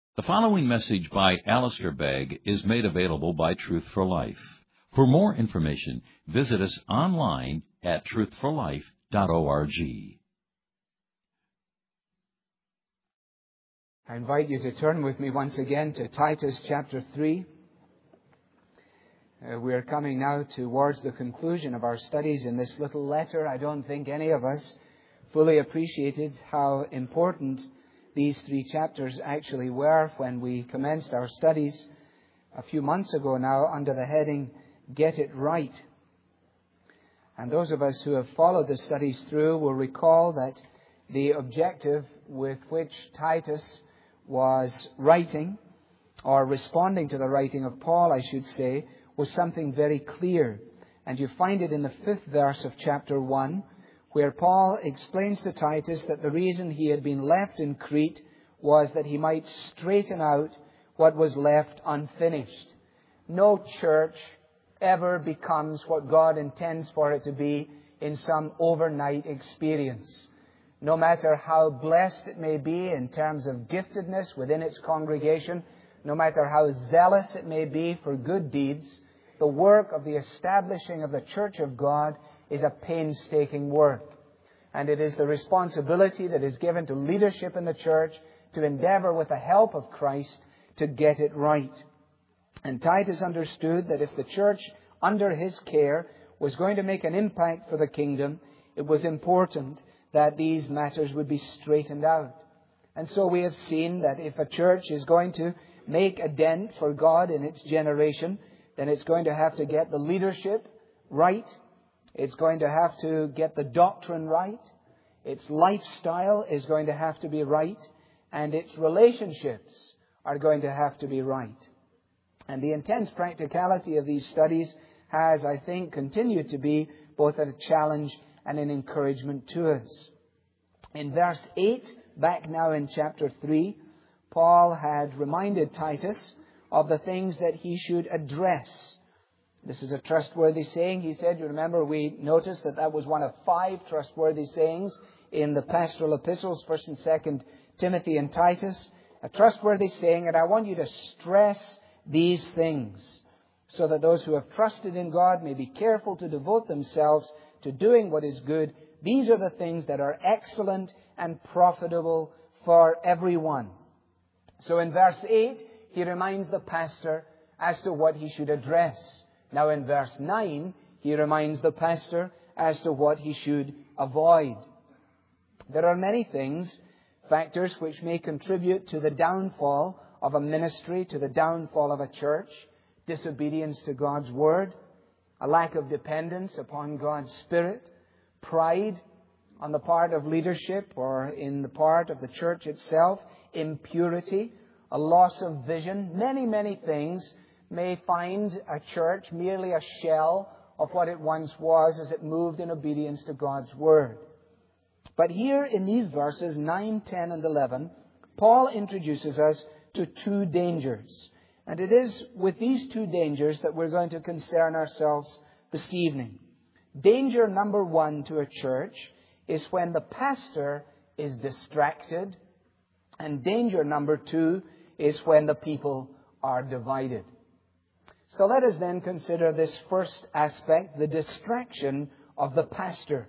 The following message by Alistair Begg is made available by Truth for Life. For more information, visit us online at truthforlife.org. I invite you to turn with me once again to Titus chapter 3. We are coming now towards the conclusion of our studies in this little letter. I don't think any of us fully appreciated how important these 3 chapters actually were when we commenced our studies a few months ago now under the heading, Get It Right. And those of us who have followed the studies through will recall that the objective with which Titus was writing, or responding to the writing of Paul, I should say, was something very clear. And you find it in the 5th verse of chapter 1, where Paul explains to Titus that the reason he had been left in Crete was that he might straighten out what was left unfinished. No church ever becomes what God intends for it to be in some overnight experience. No matter how blessed it may be in terms of giftedness within its congregation, no matter how zealous it may be for good deeds, the work of the establishing of the Church of God is a painstaking work. And it is the responsibility that is given to leadership in the church to endeavor with the help of Christ to get it right. And Titus understood that if the church under his care was going to make an impact for the kingdom, it was important that these matters would be straightened out. And so we have seen that if a church is going to make a dent for God in its generation, then it's going to have to get the leadership right. It's going to have to get the doctrine right. Its lifestyle is going to have to be right. And its relationships are going to have to be right. And the intense practicality of these studies has, I think, continued to be both a challenge and an encouragement to us. In verse 8, back now in chapter 3, Paul had reminded Titus of the things that he should address. This is a trustworthy saying, he said. You remember we noticed that was one of 5 trustworthy sayings in the pastoral epistles, 1st and 2nd Timothy and Titus. A trustworthy saying, and I want you to stress these things so that those who have trusted in God may be careful to devote themselves to doing what is good. These are the things that are excellent and profitable for everyone. So in verse 8, he reminds the pastor as to what he should address. Now in verse 9, he reminds the pastor as to what he should avoid. There are many factors which may contribute to the downfall of a ministry, to the downfall of a church. Disobedience to God's Word, a lack of dependence upon God's Spirit, pride on the part of leadership or in the part of the church itself, impurity, a loss of vision. Many, many things may find a church merely a shell of what it once was as it moved in obedience to God's Word. But here in these verses 9, 10, and 11, Paul introduces us to 2 dangers. And it is with these 2 dangers that we're going to concern ourselves this evening. Danger number 1 to a church is when the pastor is distracted. And danger number 2 is when the people are divided. So let us then consider this first aspect, the distraction of the pastor.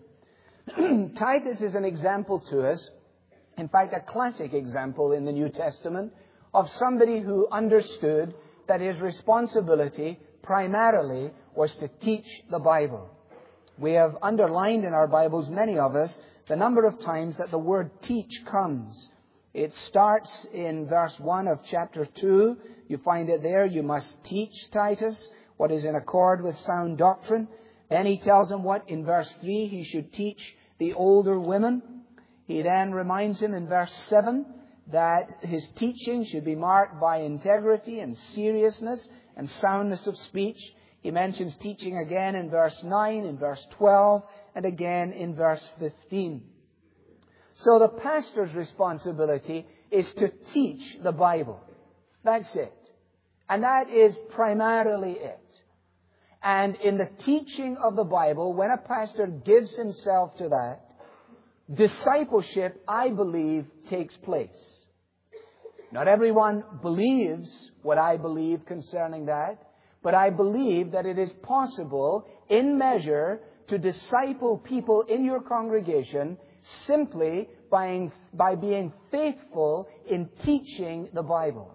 Titus is an example to us, in fact a classic example in the New Testament, of somebody who understood that his responsibility primarily was to teach the Bible. We have underlined in our Bibles, many of us, the number of times that the word teach comes. It starts in verse 1 of chapter 2. You find it there. You must teach, Titus, what is in accord with sound doctrine. Then he tells him what in verse 3 he should teach the older women. He then reminds him in verse 7 that his teaching should be marked by integrity and seriousness and soundness of speech. He mentions teaching again in verse 9, in verse 12, and again in verse 15. So the pastor's responsibility is to teach the Bible. That's it. And that is primarily it. And in the teaching of the Bible, when a pastor gives himself to that, discipleship, I believe, takes place. Not everyone believes what I believe concerning that, but I believe that it is possible, in measure, to disciple people in your congregation simply by being faithful in teaching the Bible.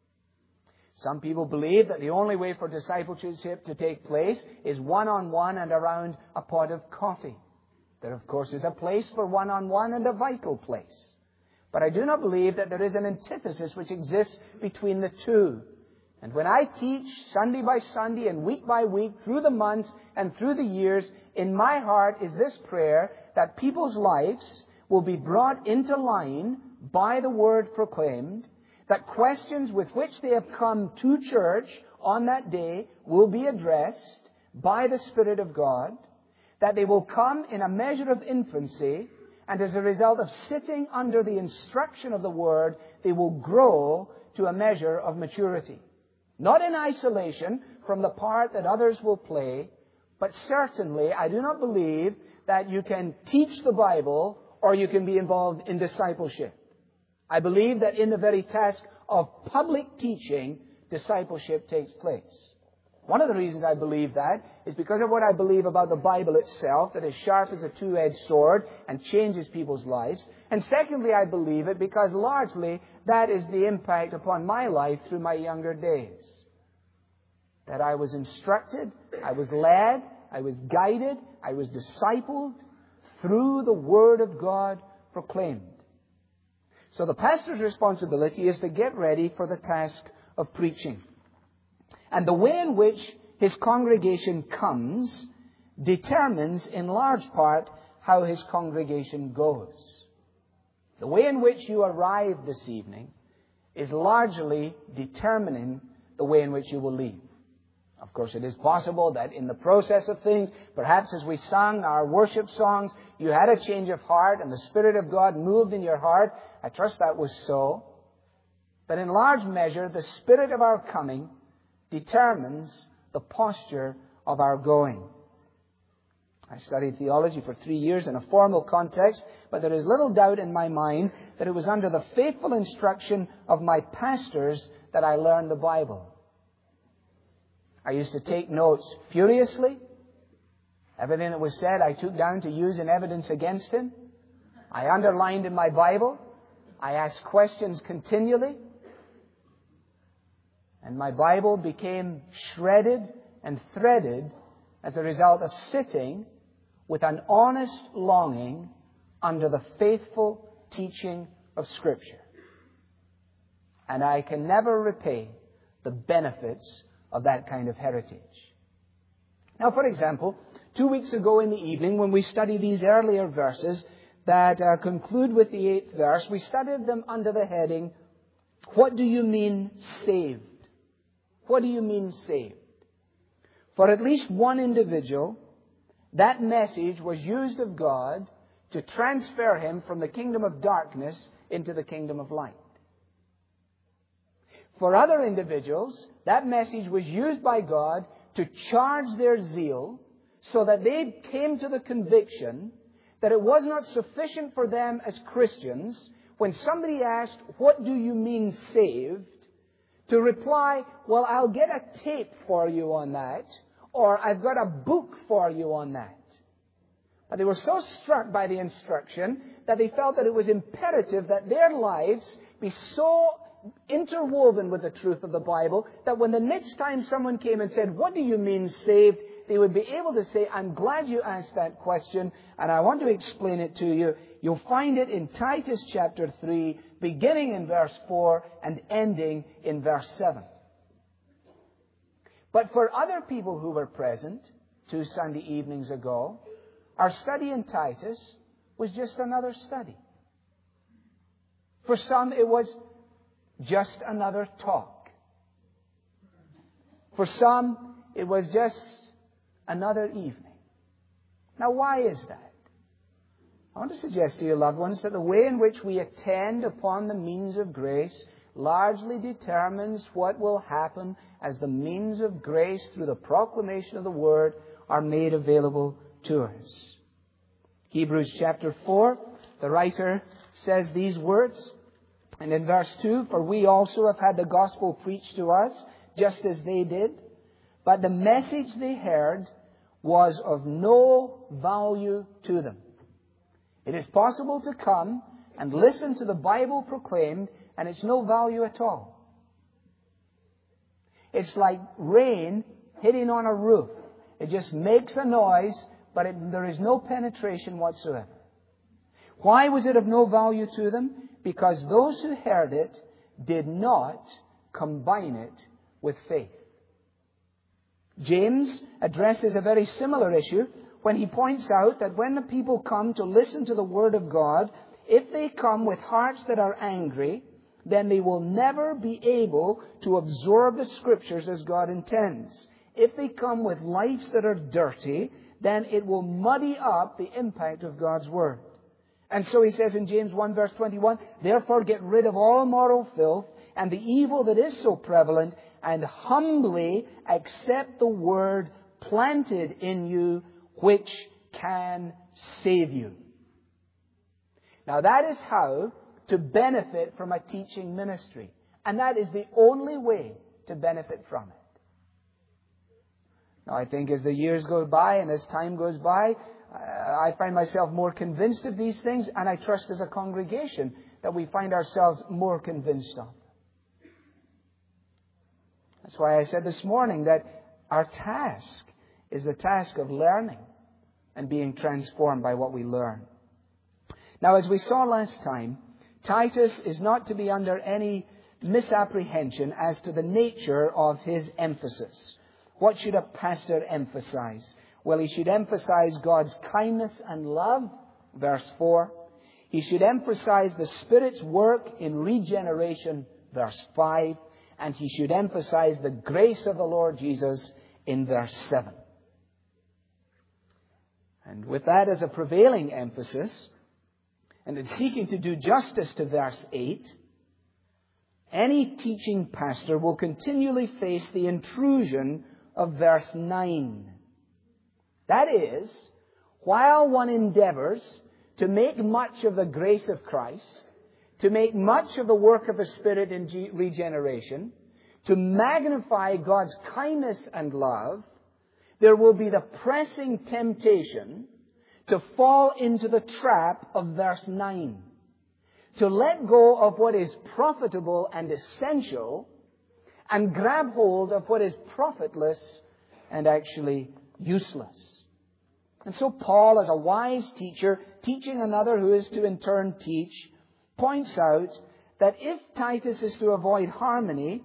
Some people believe that the only way for discipleship to take place is one-on-one and around a pot of coffee. There, of course, is a place for one-on-one and a vital place. But I do not believe that there is an antithesis which exists between the two. And when I teach Sunday by Sunday and week by week, through the months and through the years, in my heart is this prayer that people's lives will be brought into line by the Word proclaimed, that questions with which they have come to church on that day will be addressed by the Spirit of God, that they will come in a measure of infancy, and as a result of sitting under the instruction of the Word, they will grow to a measure of maturity. Not in isolation from the part that others will play, but certainly I do not believe that you can teach the Bible or you can be involved in discipleship. I believe that in the very task of public teaching, discipleship takes place. One of the reasons I believe that is because of what I believe about the Bible itself, that is sharp as a two-edged sword and changes people's lives. And secondly, I believe it because largely that is the impact upon my life through my younger days. That I was instructed, I was led, I was guided, I was discipled through the Word of God proclaimed. So the pastor's responsibility is to get ready for the task of preaching. And the way in which his congregation comes determines in large part how his congregation goes. The way in which you arrive this evening is largely determining the way in which you will leave. Of course, it is possible that in the process of things, perhaps as we sang our worship songs, you had a change of heart and the Spirit of God moved in your heart. I trust that was so. But in large measure, the spirit of our coming determines the posture of our going. I studied theology for 3 years in a formal context, but there is little doubt in my mind that it was under the faithful instruction of my pastors that I learned the Bible. I used to take notes furiously. Everything that was said I took down to use in evidence against him. I underlined in my Bible. I asked questions continually. And my Bible became shredded and threaded as a result of sitting with an honest longing under the faithful teaching of Scripture. And I can never repay the benefits of that kind of heritage. Now, for example, 2 weeks ago in the evening, when we studied these earlier verses that conclude with the 8th verse, we studied them under the heading, "What do you mean saved?" What do you mean saved? For at least one individual, that message was used of God to transfer him from the kingdom of darkness into the kingdom of light. For other individuals, that message was used by God to charge their zeal so that they came to the conviction that it was not sufficient for them as Christians, when somebody asked, "What do you mean saved?" to reply, "Well, I'll get a tape for you on that," or "I've got a book for you on that." But they were so struck by the instruction that they felt that it was imperative that their lives be so interwoven with the truth of the Bible that when the next time someone came and said, "What do you mean saved?" they would be able to say, "I'm glad you asked that question, and I want to explain it to you." You'll find it in Titus chapter 3, beginning in verse 4 and ending in verse 7. But for other people who were present 2 Sunday evenings ago, our study in Titus was just another study. For some, it was just another talk. For some, it was just another evening. Now, why is that? I want to suggest to you, loved ones, that the way in which we attend upon the means of grace largely determines what will happen as the means of grace through the proclamation of the Word are made available to us. Hebrews chapter 4, the writer says these words, And in verse 2, for we also have had the gospel preached to us, just as they did. But the message they heard was of no value to them. It is possible to come and listen to the Bible proclaimed, and it's no value at all. It's like rain hitting on a roof. It just makes a noise, but there is no penetration whatsoever. Why was it of no value to them? Because those who heard it did not combine it with faith. James addresses a very similar issue when he points out that when the people come to listen to the Word of God, if they come with hearts that are angry, then they will never be able to absorb the Scriptures as God intends. If they come with lives that are dirty, then it will muddy up the impact of God's Word. And so he says in James 1 verse 21, therefore get rid of all moral filth and the evil that is so prevalent, and humbly accept the Word planted in you, which can save you. Now that is how to benefit from a teaching ministry. And that is the only way to benefit from it. Now I think as the years go by and as time goes by, I find myself more convinced of these things, and I trust as a congregation that we find ourselves more convinced of. That's why I said this morning that our task is the task of learning and being transformed by what we learn. Now, as we saw last time, Titus is not to be under any misapprehension as to the nature of his emphasis. What should a pastor emphasize? Well, he should emphasize God's kindness and love, verse 4. He should emphasize the Spirit's work in regeneration, verse 5. And he should emphasize the grace of the Lord Jesus in verse 7. And with that as a prevailing emphasis, and in seeking to do justice to verse 8, any teaching pastor will continually face the intrusion of verse 9. That is, while one endeavors to make much of the grace of Christ, to make much of the work of the Spirit in regeneration, to magnify God's kindness and love, there will be the pressing temptation to fall into the trap of verse 9. To let go of what is profitable and essential and grab hold of what is profitless and actually useless. And so Paul, as a wise teacher, teaching another who is to in turn teach, points out that if Titus is to avoid harming,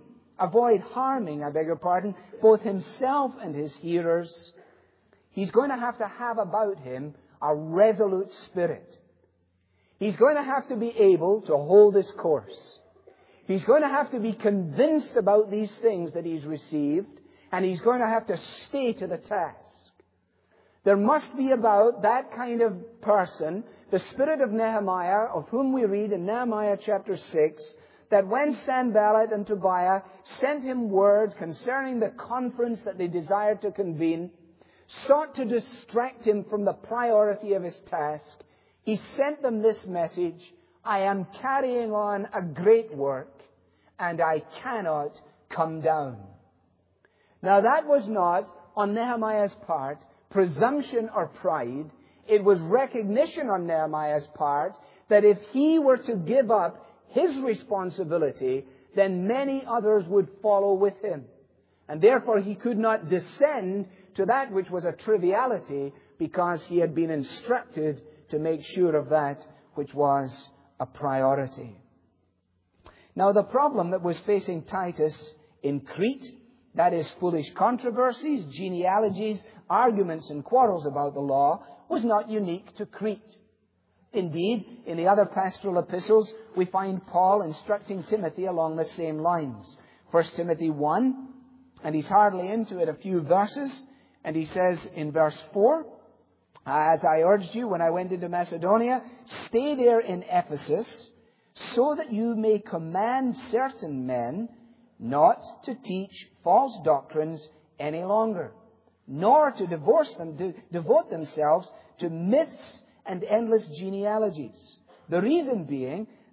both himself and his hearers, he's going to have about him a resolute spirit. He's going to have to be able to hold his course. He's going to have to be convinced about these things that he's received, and he's going to have to stay to the task. There must be about that kind of person the spirit of Nehemiah, of whom we read in Nehemiah chapter 6, that when Sanballat and Tobiah sent him word concerning the conference that they desired to convene, sought to distract him from the priority of his task, he sent them this message: I am carrying on a great work, and I cannot come down. Now that was not, on Nehemiah's part, presumption or pride. It was recognition on Nehemiah's part that if he were to give up his responsibility, then many others would follow with him. And therefore he could not descend to that which was a triviality, because he had been instructed to make sure of that which was a priority. Now the problem that was facing Titus in Crete, that is foolish controversies, genealogies, arguments and quarrels about the law, was not unique to Crete. Indeed, in the other pastoral epistles, we find Paul instructing Timothy along the same lines. 1 Timothy 1, and he's hardly into it a few verses, and he says in verse 4, as I urged you when I went into Macedonia, stay there in Ephesus, so that you may command certain men not to teach false doctrines any longer, nor to devote themselves to myths and endless genealogies. The reason being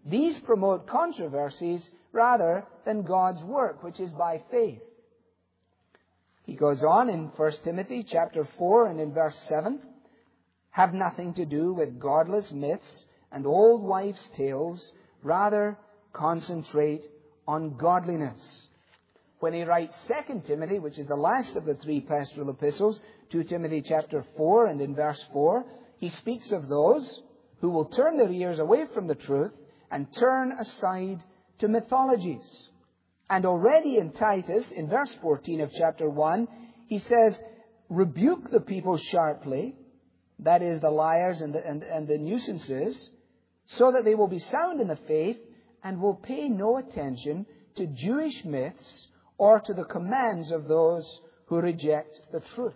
These promote controversies rather than God's work, which is by faith. He goes on in 1 Timothy chapter 4 and in verse 7, have nothing to do with godless myths and old wives' tales, rather concentrate on godliness. When he writes 2 Timothy, which is the last of the three pastoral epistles, 2 Timothy chapter 4 and in verse 4, he speaks of those who will turn their ears away from the truth and turn aside to mythologies. And already in Titus, in verse 14 of chapter 1, he says, rebuke the people sharply, that is, the liars and the nuisances, so that they will be sound in the faith and will pay no attention to Jewish myths or to the commands of those who reject the truth.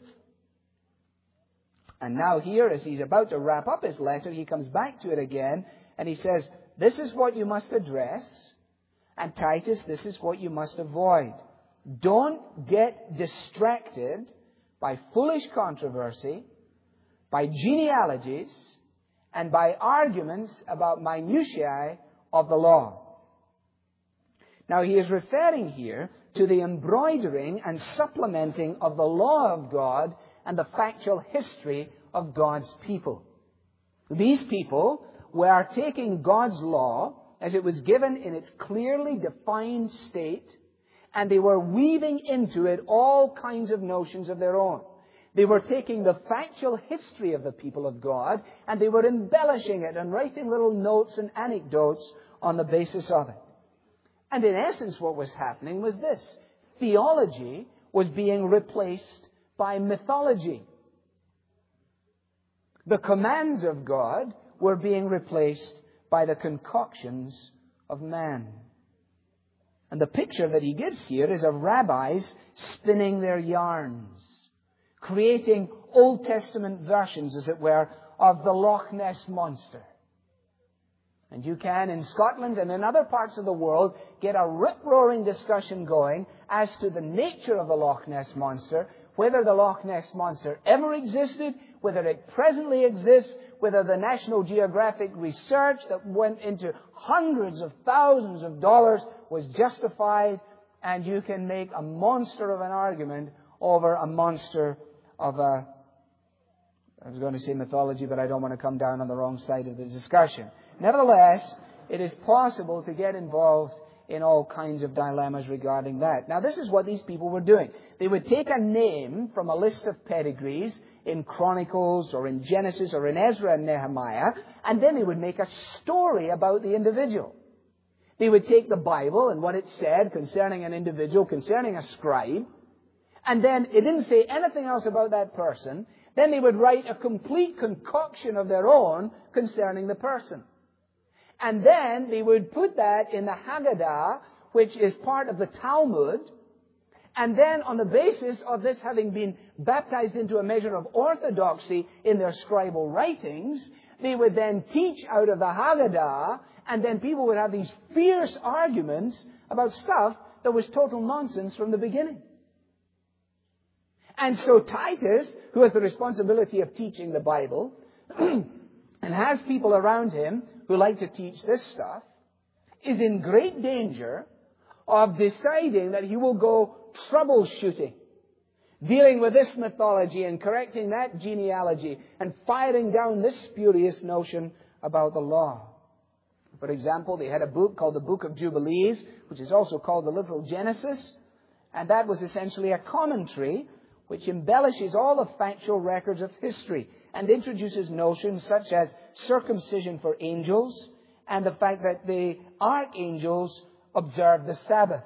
And now here, as he's about to wrap up his letter, he comes back to it again, and he says, this is what you must address, and Titus, this is what you must avoid. Don't get distracted by foolish controversy, by genealogies, and by arguments about minutiae of the law. Now he is referring here to the embroidering and supplementing of the law of God and the factual history of God's people. These people were taking God's law as it was given in its clearly defined state, and they were weaving into it all kinds of notions of their own. They were taking the factual history of the people of God, and they were embellishing it and writing little notes and anecdotes on the basis of it. And in essence, what was happening was this. Theology was being replaced by mythology. The commands of God were being replaced by the concoctions of man. And the picture that he gives here is of rabbis spinning their yarns, creating Old Testament versions, as it were, of the Loch Ness Monster. And you can, in Scotland and in other parts of the world, get a rip-roaring discussion going as to the nature of the Loch Ness Monster, whether the Loch Ness Monster ever existed, whether it presently exists, whether the National Geographic research that went into hundreds of thousands of dollars was justified, and you can make a monster of an argument over a monster of I was going to say mythology, but I don't want to come down on the wrong side of the discussion. Nevertheless, it is possible to get involved in all kinds of dilemmas regarding that. Now, this is what these people were doing. They would take a name from a list of pedigrees in Chronicles or in Genesis or in Ezra and Nehemiah, and then they would make a story about the individual. They would take the Bible and what it said concerning an individual, concerning a scribe, and then it didn't say anything else about that person. Then they would write a complete concoction of their own concerning the person. And then they would put that in the Haggadah, which is part of the Talmud. And then on the basis of this having been baptized into a measure of orthodoxy in their scribal writings, they would then teach out of the Haggadah, and then people would have these fierce arguments about stuff that was total nonsense from the beginning. And so Titus, who has the responsibility of teaching the Bible, and has people around him who like to teach this stuff, is in great danger of deciding that he will go troubleshooting, dealing with this mythology and correcting that genealogy and firing down this spurious notion about the law. For example, they had a book called the Book of Jubilees, which is also called the Little Genesis, and that was essentially a commentary which embellishes all the factual records of history and introduces notions such as circumcision for angels and the fact that the archangels observed the Sabbath.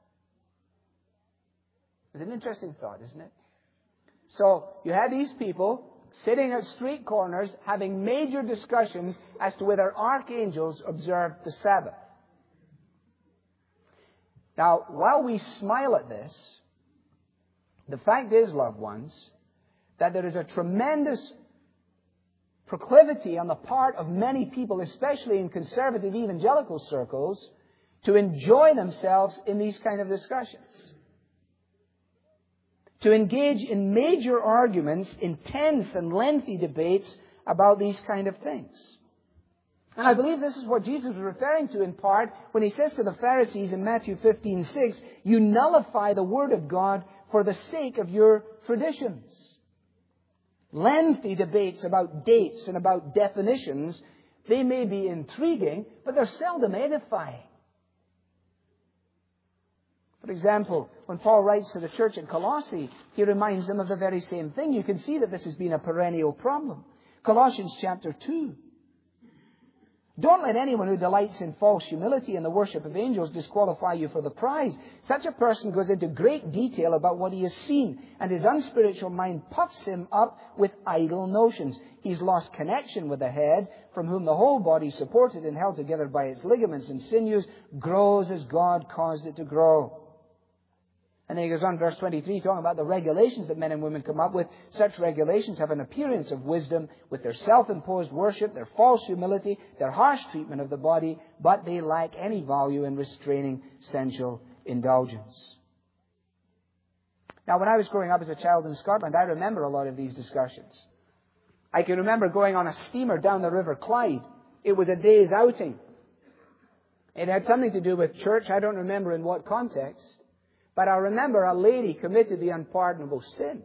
It's an interesting thought, isn't it? So you had these people sitting at street corners having major discussions as to whether archangels observed the Sabbath. Now, while we smile at this, the fact is, loved ones, that there is a tremendous proclivity on the part of many people, especially in conservative evangelical circles, to enjoy themselves in these kind of discussions. To engage in major arguments, intense and lengthy debates about these kind of things. And I believe this is what Jesus was referring to in part when He says to the Pharisees in Matthew 15:6, you nullify the Word of God for the sake of your traditions. Lengthy debates about dates and about definitions, they may be intriguing, but they're seldom edifying. For example, when Paul writes to the church in Colossae, he reminds them of the very same thing. You can see that this has been a perennial problem. Colossians chapter 2. Don't let anyone who delights in false humility and the worship of angels disqualify you for the prize. Such a person goes into great detail about what he has seen, and his unspiritual mind puffs him up with idle notions. He's lost connection with the head, from whom the whole body, supported and held together by its ligaments and sinews, grows as God caused it to grow. And then he goes on, verse 23, talking about the regulations that men and women come up with. Such regulations have an appearance of wisdom with their self-imposed worship, their false humility, their harsh treatment of the body, but they lack any value in restraining sensual indulgence. Now, when I was growing up as a child in Scotland, I remember a lot of these discussions. I can remember going on a steamer down the River Clyde. It was a day's outing. It had something to do with church. I don't remember in what context. But I remember a lady committed the unpardonable sin.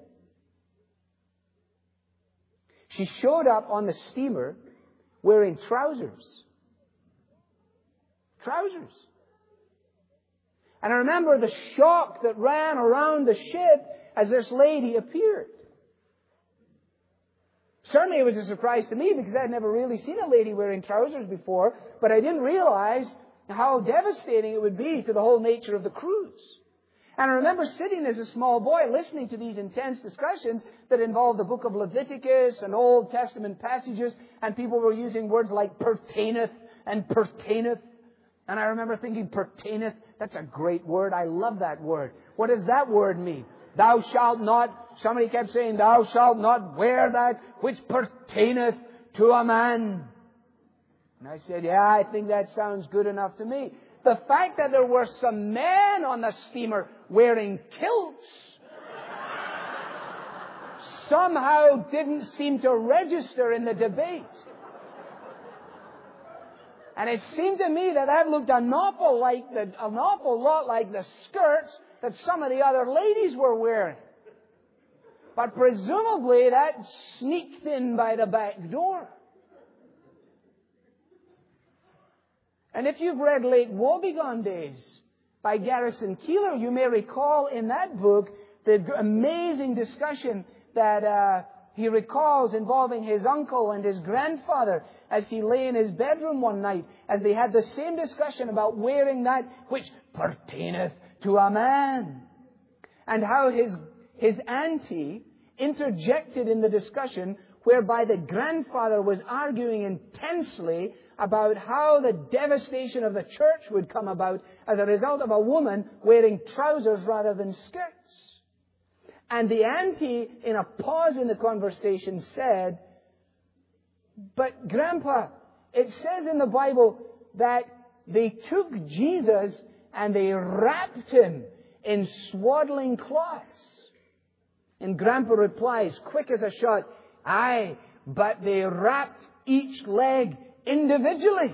She showed up on the steamer wearing trousers. Trousers. And I remember the shock that ran around the ship as this lady appeared. Certainly it was a surprise to me because I had never really seen a lady wearing trousers before, but I didn't realize how devastating it would be to the whole nature of the cruise. And I remember sitting as a small boy listening to these intense discussions that involved the book of Leviticus and Old Testament passages, and people were using words like pertaineth and pertaineth. And I remember thinking, pertaineth, that's a great word. I love that word. What does that word mean? Thou shalt not, somebody kept saying, thou shalt not wear that which pertaineth to a man. And I said, yeah, I think that sounds good enough to me. The fact that there were some men on the steamer wearing kilts somehow didn't seem to register in the debate. And it seemed to me that looked an awful lot like the skirts that some of the other ladies were wearing. But presumably that sneaked in by the back door. And if you've read Lake Wobegon Days by Garrison Keillor, you may recall in that book the amazing discussion that he recalls involving his uncle and his grandfather as he lay in his bedroom one night, as they had the same discussion about wearing that which pertaineth to a man. And how his auntie interjected in the discussion, whereby the grandfather was arguing intensely about how the devastation of the church would come about as a result of a woman wearing trousers rather than skirts. And the auntie, in a pause in the conversation, said, but Grandpa, it says in the Bible that they took Jesus and they wrapped him in swaddling cloths. And Grandpa replies, quick as a shot, aye, but they wrapped each leg individually.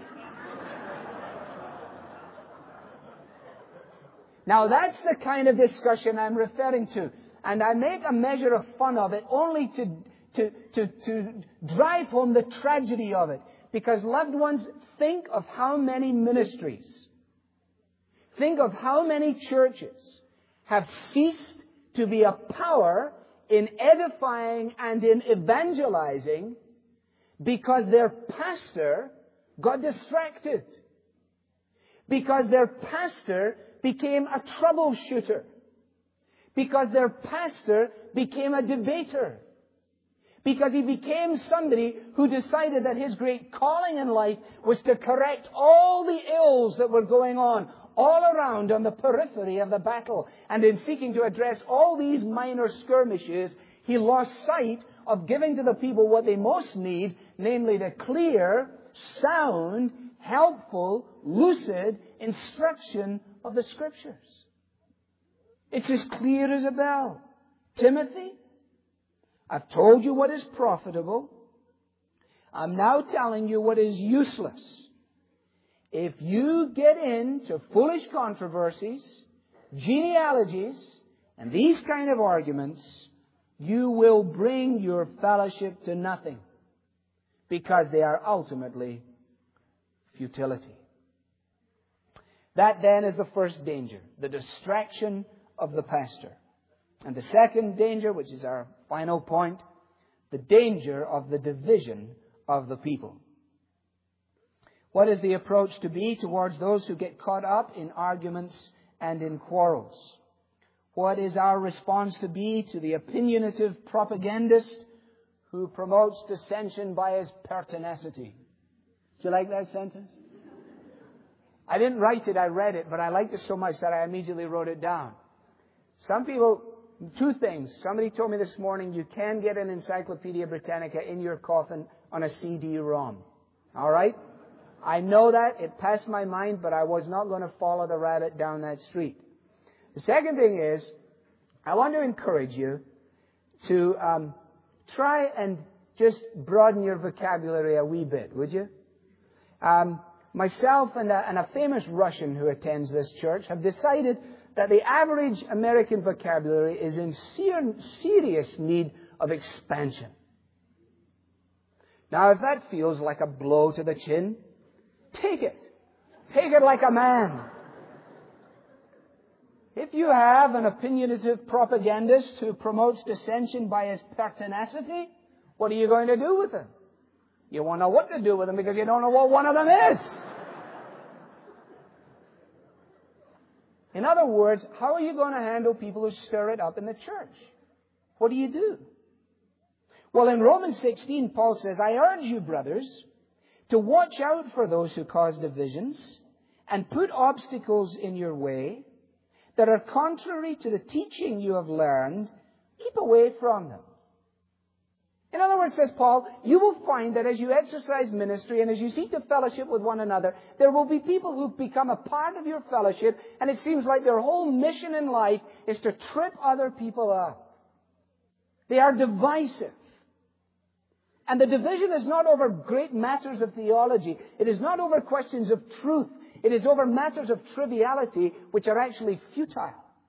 Now that's the kind of discussion I'm referring to. And I make a measure of fun of it only to drive home the tragedy of it. Because, loved ones, think of how many ministries, think of how many churches have ceased to be a power in edifying and in evangelizing because their pastor got distracted. Because their pastor became a troubleshooter. Because their pastor became a debater. Because he became somebody who decided that his great calling in life was to correct all the ills that were going on all around on the periphery of the battle. And in seeking to address all these minor skirmishes, he lost sight of giving to the people what they most need, namely the clear, sound, helpful, lucid instruction of the Scriptures. It's as clear as a bell. Timothy, I've told you what is profitable. I'm now telling you what is useless. If you get into foolish controversies, genealogies, and these kind of arguments, you will bring your fellowship to nothing, because they are ultimately futility. That then is the first danger, the distraction of the pastor. And the second danger, which is our final point, the danger of the division of the people. What is the approach to be towards those who get caught up in arguments and in quarrels? What is our response to be to the opinionative propagandist who promotes dissension by his pertinacity? Do you like that sentence? I didn't write it, I read it, but I liked it so much that I immediately wrote it down. Some people, two things. Somebody told me this morning you can get an Encyclopedia Britannica in your coffin on a CD-ROM. All right? I know that. It passed my mind, but I was not going to follow the rabbit down that street. The second thing is, I want to encourage you to try and just broaden your vocabulary a wee bit, would you? Myself and a famous Russian who attends this church have decided that the average American vocabulary is in serious need of expansion. Now, if that feels like a blow to the chin, take it. Take it like a man. If you have an opinionative propagandist who promotes dissension by his pertinacity, what are you going to do with him? You won't know what to do with him because you don't know what one of them is. In other words, how are you going to handle people who stir it up in the church? What do you do? Well, in Romans 16, Paul says, I urge you, brothers, to watch out for those who cause divisions and put obstacles in your way that are contrary to the teaching you have learned. Keep away from them. In other words, says Paul, you will find that as you exercise ministry and as you seek to fellowship with one another, there will be people who become a part of your fellowship, and it seems like their whole mission in life is to trip other people up. They are divisive. And the division is not over great matters of theology. It is not over questions of truth. It is over matters of triviality, which are actually futile.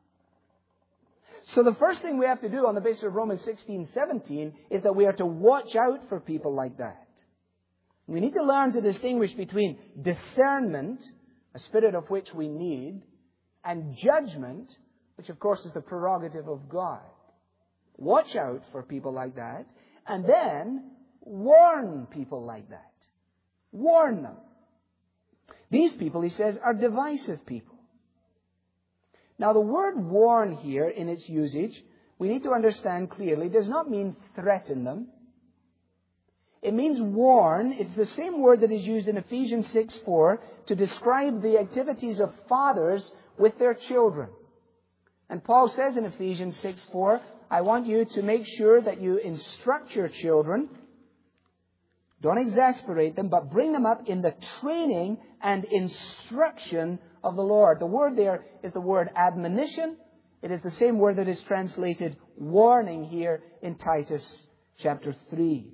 So the first thing we have to do on the basis of Romans 16:17 is that we are to watch out for people like that. We need to learn to distinguish between discernment, a spirit of which we need, and judgment, which of course is the prerogative of God. Watch out for people like that, and then warn people like that. Warn them. These people, he says, are divisive people. Now, the word warn here in its usage, we need to understand clearly, does not mean threaten them. It means warn. It's the same word that is used in Ephesians 6:4 to describe the activities of fathers with their children. And Paul says in Ephesians 6:4, I want you to make sure that you instruct your children. Don't exasperate them, but bring them up in the training and instruction of the Lord. The word there is the word admonition. It is the same word that is translated warning here in Titus chapter 3.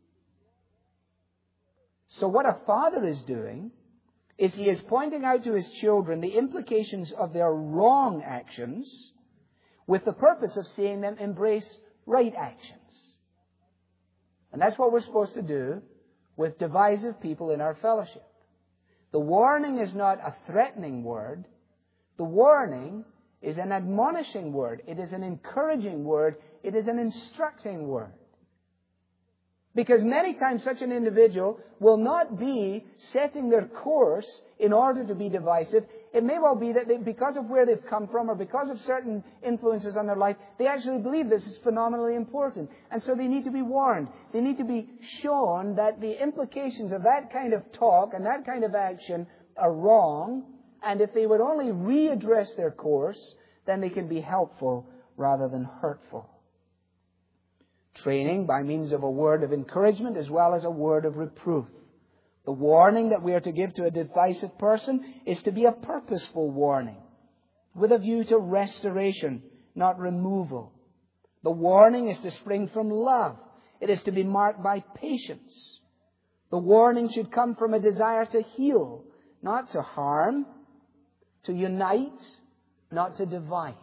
So what a father is doing is he is pointing out to his children the implications of their wrong actions with the purpose of seeing them embrace right actions. And that's what we're supposed to do with divisive people in our fellowship. The warning is not a threatening word. The warning is an admonishing word. It is an encouraging word. It is an instructing word. Because many times such an individual will not be setting their course in order to be divisive. It may well be that because of where they've come from or because of certain influences on their life, they actually believe this is phenomenally important. And so they need to be warned. They need to be shown that the implications of that kind of talk and that kind of action are wrong. And if they would only readdress their course, then they can be helpful rather than hurtful. Training by means of a word of encouragement as well as a word of reproof. The warning that we are to give to a divisive person is to be a purposeful warning with a view to restoration, not removal. The warning is to spring from love. It is to be marked by patience. The warning should come from a desire to heal, not to harm, to unite, not to divide.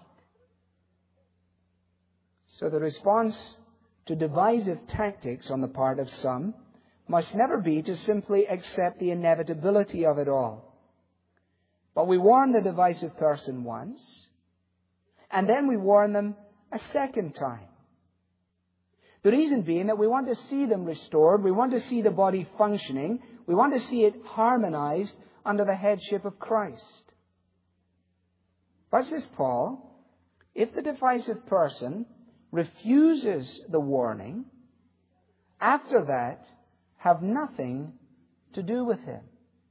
So the response to divisive tactics on the part of some must never be to simply accept the inevitability of it all. But we warn the divisive person once, and then we warn them a second time. The reason being that we want to see them restored, we want to see the body functioning, we want to see it harmonized under the headship of Christ. But, says Paul, if the divisive person refuses the warning, after that, have nothing to do with him.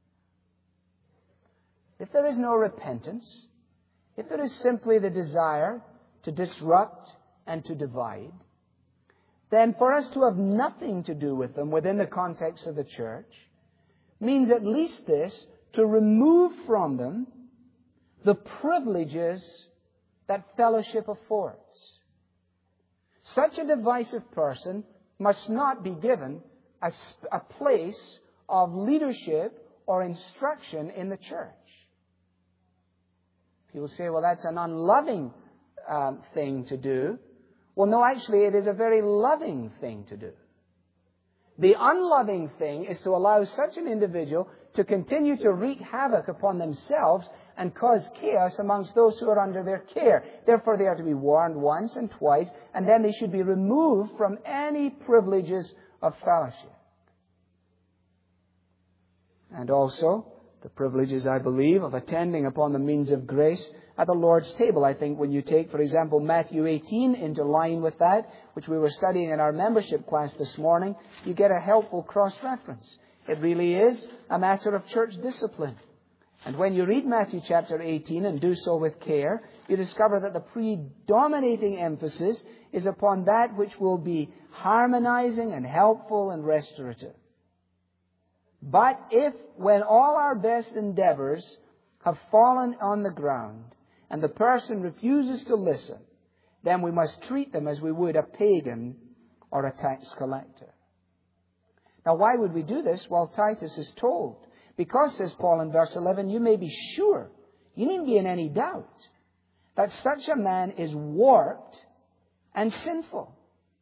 If there is no repentance, if there is simply the desire to disrupt and to divide, then for us to have nothing to do with them within the context of the church means at least this, to remove from them the privileges that fellowship affords. Such a divisive person must not be given a place of leadership or instruction in the church. People say, well, that's an unloving thing to do. Well, no, actually, it is a very loving thing to do. The unloving thing is to allow such an individual to continue to wreak havoc upon themselves and cause chaos amongst those who are under their care. Therefore, they are to be warned once and twice, and then they should be removed from any privileges of fellowship. And also, the privileges, I believe, of attending upon the means of grace at the Lord's table. I think when you take, for example, Matthew 18 into line with that, which we were studying in our membership class this morning, you get a helpful cross-reference. It really is a matter of church discipline. And when you read Matthew chapter 18 and do so with care, you discover that the predominating emphasis is upon that which will be harmonizing and helpful and restorative. But if, when all our best endeavors have fallen on the ground and the person refuses to listen, then we must treat them as we would a pagan or a tax collector. Now, why would we do this? Well, Titus is told. Because, says Paul in verse 11, you may be sure, you needn't be in any doubt, that such a man is warped and sinful.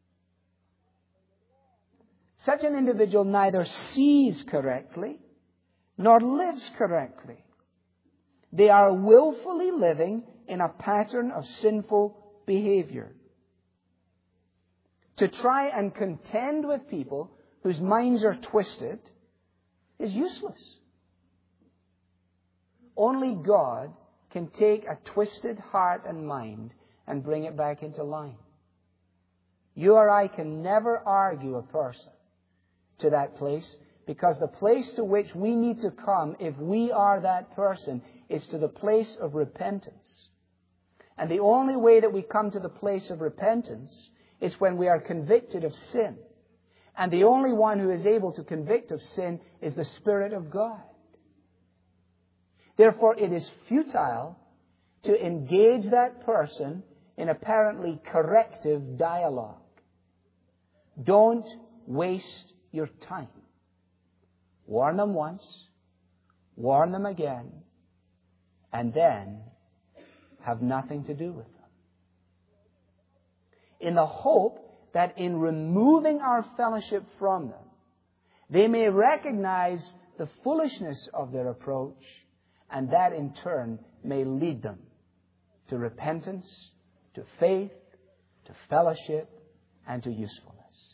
Such an individual neither sees correctly nor lives correctly. They are willfully living in a pattern of sinful behavior. To try and contend with people whose minds are twisted is useless. Only God can take a twisted heart and mind and bring it back into line. You or I can never argue a person to that place, because the place to which we need to come, if we are that person, is to the place of repentance. And the only way that we come to the place of repentance is when we are convicted of sin. And the only one who is able to convict of sin is the Spirit of God. Therefore, it is futile to engage that person in apparently corrective dialogue. Don't waste your time. Warn them once, warn them again, and then have nothing to do with them. In the hope that in removing our fellowship from them, they may recognize the foolishness of their approach, and that in turn may lead them to repentance, to faith, to fellowship, and to usefulness.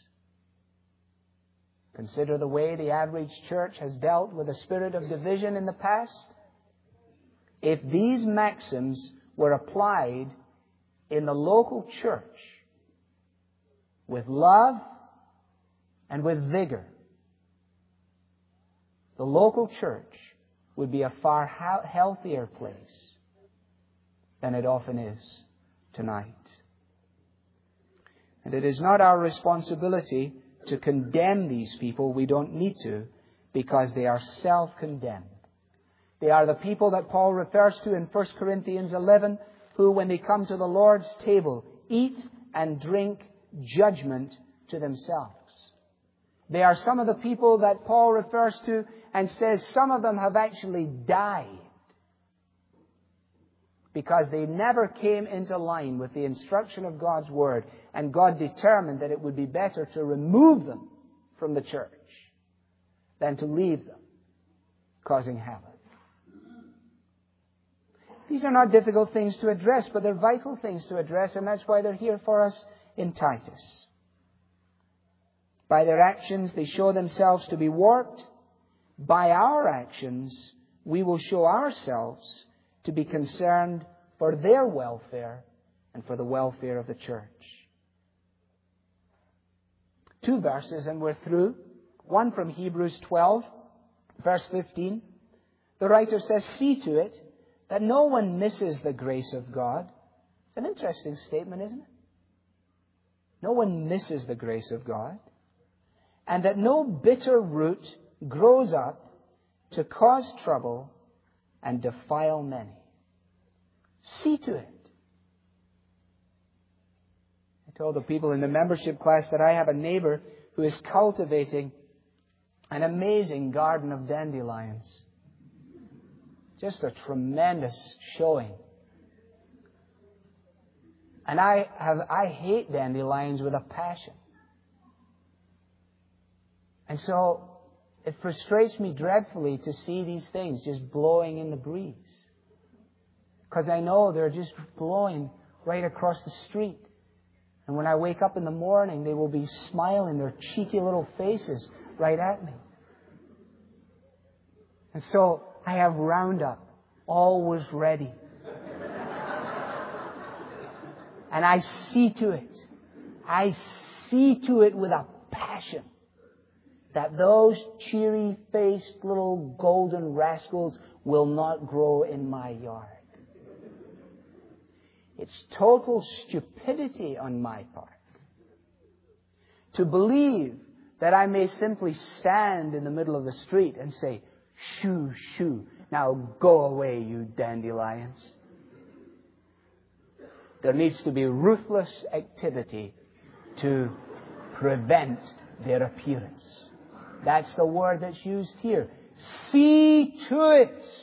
Consider the way the average church has dealt with a spirit of division in the past. If these maxims were applied in the local church with love and with vigor, the local church would be a far healthier place than it often is tonight. And it is not our responsibility to condemn these people. We don't need to, because they are self-condemned. They are the people that Paul refers to in 1 Corinthians 11, who, when they come to the Lord's table, eat and drink judgment to themselves. They are some of the people that Paul refers to and says some of them have actually died because they never came into line with the instruction of God's Word, and God determined that it would be better to remove them from the church than to leave them, causing havoc. These are not difficult things to address, but they're vital things to address, and that's why they're here for us in Titus. By their actions, they show themselves to be warped. By our actions, we will show ourselves to be concerned for their welfare and for the welfare of the church. 2 verses and we're through. One from Hebrews 12, verse 15. The writer says, "See to it that no one misses the grace of God." It's an interesting statement, isn't it? No one misses the grace of God. "And that no bitter root grows up to cause trouble and defile many." See to it. I told the people in the membership class that I have a neighbor who is cultivating an amazing garden of dandelions. Just a tremendous showing. And I hate dandelions with a passion. And so it frustrates me dreadfully to see these things just blowing in the breeze. Because I know they're just blowing right across the street. And when I wake up in the morning, they will be smiling their cheeky little faces right at me. And so I have Roundup always ready. And I see to it. I see to it with a passion that those cheery-faced little golden rascals will not grow in my yard. It's total stupidity on my part to believe that I may simply stand in the middle of the street and say, "Shoo, shoo, now go away, you dandelions." There needs to be ruthless activity to prevent their appearance. That's the word that's used here. See to it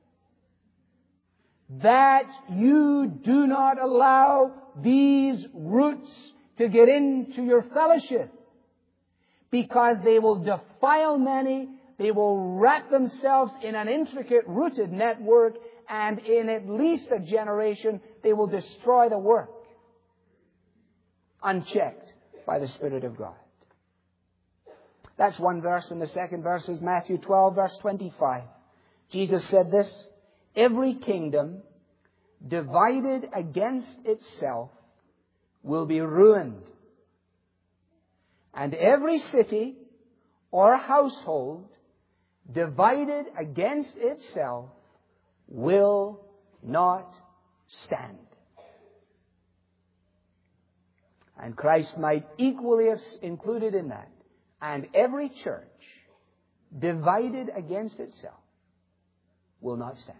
that you do not allow these roots to get into your fellowship, because they will defile many, they will wrap themselves in an intricate rooted network, and in at least a generation they will destroy the work, unchecked by the Spirit of God. That's one verse, and the second verse is Matthew 12, verse 25. Jesus said this, "Every kingdom divided against itself will be ruined, and every city or household divided against itself will not stand." And Christ might equally have included in that, "And every church divided against itself will not stand."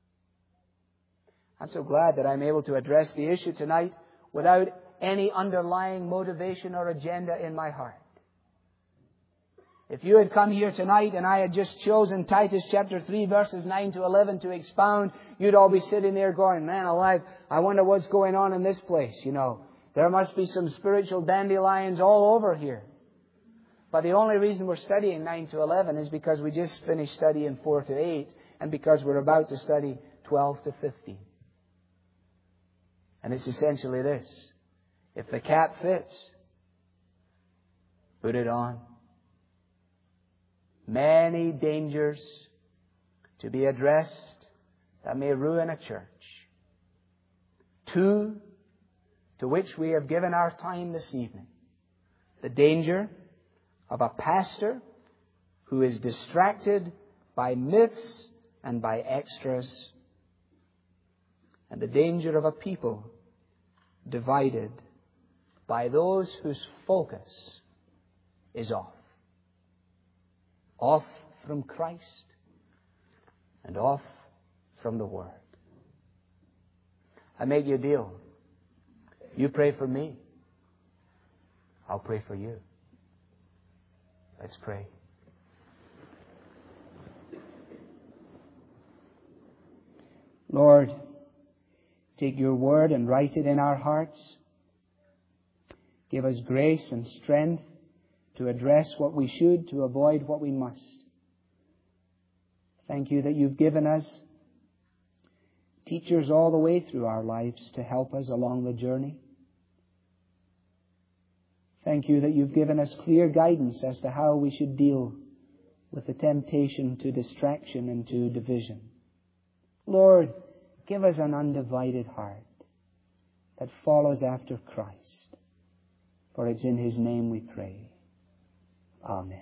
I'm so glad that I'm able to address the issue tonight without any underlying motivation or agenda in my heart. If you had come here tonight and I had just chosen Titus chapter 3 verses 9 to 11 to expound, you'd all be sitting there going, "Man alive, I wonder what's going on in this place. There must be some spiritual dandelions all over here." But the only reason we're studying 9 to 11 is because we just finished studying 4 to 8 and because we're about to study 12 to 15. And it's essentially this. If the cap fits, put it on. Many dangers to be addressed that may ruin a church. 2, to which we have given our time this evening. The danger of a pastor who is distracted by myths and by extras, and the danger of a people divided by those whose focus is off from Christ and off from the Word. I make you a deal. You pray for me, I'll pray for you. Let's pray. Lord, take your word and write it in our hearts. Give us grace and strength to address what we should, to avoid what we must. Thank you that you've given us teachers all the way through our lives to help us along the journey. Thank you that you've given us clear guidance as to how we should deal with the temptation to distraction and to division. Lord, give us an undivided heart that follows after Christ. For it's in His name we pray. Amen.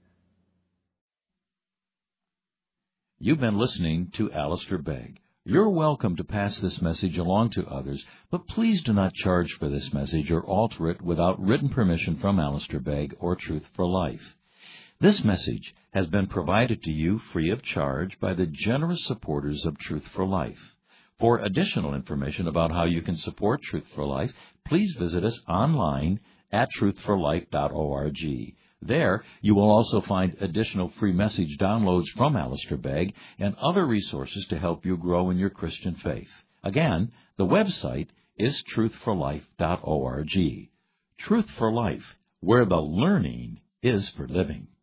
You've been listening to Alistair Begg. You're welcome to pass this message along to others, but please do not charge for this message or alter it without written permission from Alistair Begg or Truth for Life. This message has been provided to you free of charge by the generous supporters of Truth for Life. For additional information about how you can support Truth for Life, please visit us online at truthforlife.org. There, you will also find additional free message downloads from Alistair Begg and other resources to help you grow in your Christian faith. Again, the website is truthforlife.org. Truth for Life, where the learning is for living.